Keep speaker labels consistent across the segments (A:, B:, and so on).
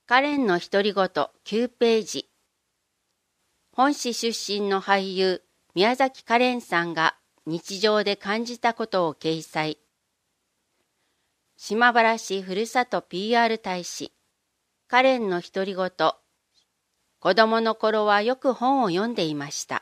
A: カレンの独り言9ページ。本市出身の俳優宮崎カレンさんが日常で感じたことを掲載。島原市ふるさと PR 大使。カレンの独り言。子供の頃はよく本を読んでいました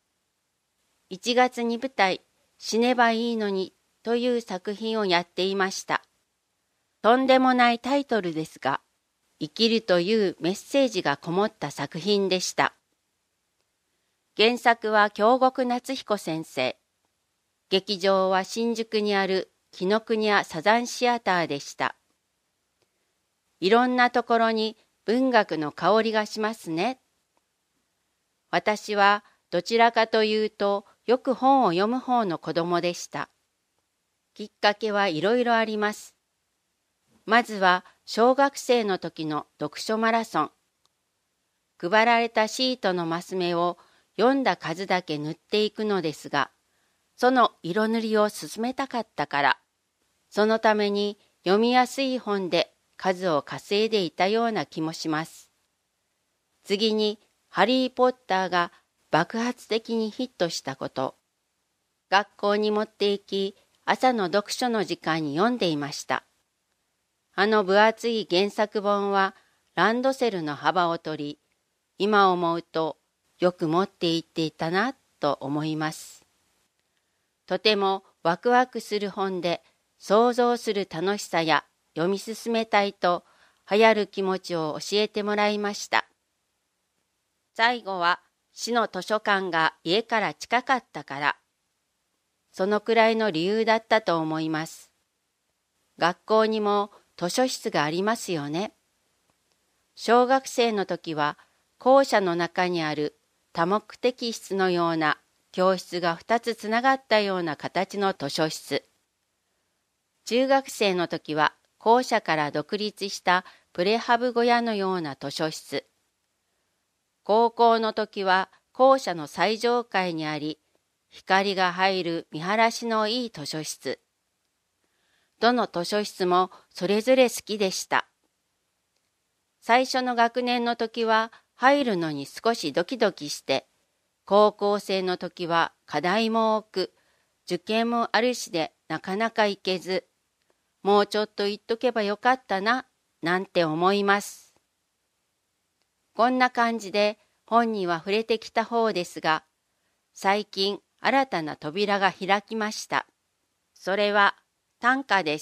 A: 。1月に舞台死ねばいいのにという作品をやっていました。とんでもないタイトルですが、生きるというメッセージがこもった作品でした。原作は京極夏彦先生。劇場は新宿にある紀ノ国屋サザンシアターでした。いろんなところに文学の香りがしますね。私はどちらかというとよく本を読む方の子供でした。きっかけはいろいろあります。まずは小学生の時の読書マラソン。配られたシートのマス目を読んだ数だけ塗っていくのですが、その色塗りを進めたかったから、そのために読みやすい本で数を稼いでいたような気もします。次に、ハリー・ポッターが爆発的にヒットしたこと。学校に持って行き、朝の読書の時間に読んでいました。あの分厚い原作本はランドセルの幅を取り、今思うとよく持って行っていたなと思います。とてもワクワクする本で想像する楽しさや読み進めたいと流行る気持ちを教えてもらいました。最後は市の図書館が家から近かったから、そのくらいの理由だったと思います。学校にも図書室がありますよね。小学生の時は校舎の中にある多目的室のような教室が2つつながったような形の図書室。中学生の時は校舎から独立したプレハブ小屋のような図書室。高校の時は校舎の最上階にあり、光が入る見晴らしのいい図書室。どの図書室もそれぞれ好きでした。最初の学年の時は入るのに少しドキドキして、高校生の時は課題も多く、受験もあるしでなかなか行けず、もうちょっと行っとけばよかったな、なんて思います。こんな感じで本には触れてきた方ですが、最近新たな扉が開きました。それは短歌です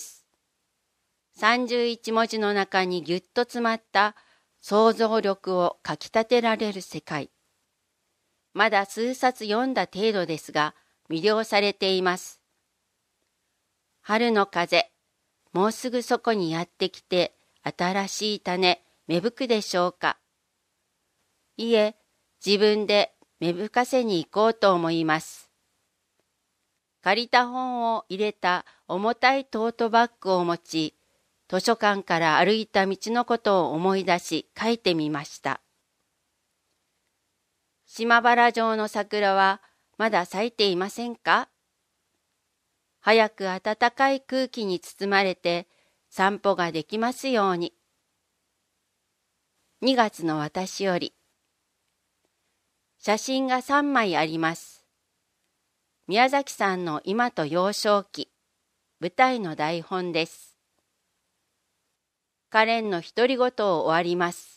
A: 。31文字の中にぎゅっと詰まった想像力をかき立てられる世界。まだ数冊読んだ程度ですが、魅了されています。春の風、もうすぐそこにやってきて、新しい種、芽吹くでしょうか。いえ、自分で芽吹かせに行こうと思います。借りた本を入れた重たいトートバッグを持ち、図書館から歩いた道のことを思い出し書いてみました。島原城の桜はまだ咲いていませんか？早く暖かい空気に包まれて散歩ができますように。2月の私より。写真が3枚あります。宮崎さんの今と幼少期、舞台の台本です。カレンの独り言を終わります。